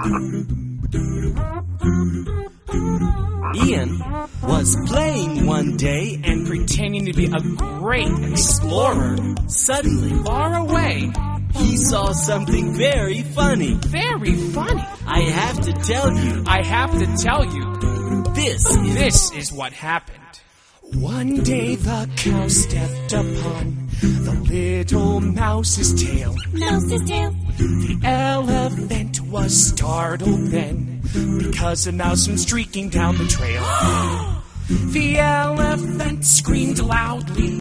Ian was playing one day and pretending to be a great explorer. Suddenly, Far away. he saw something very funny. Very funny. I have to tell you, I have to tell you, this is what happened. One day the cow stepped upon the little mouse's tail. Mouse's tail. The elephant was startled then, because a mouse went streaking down the trail. The elephant screamed loudly.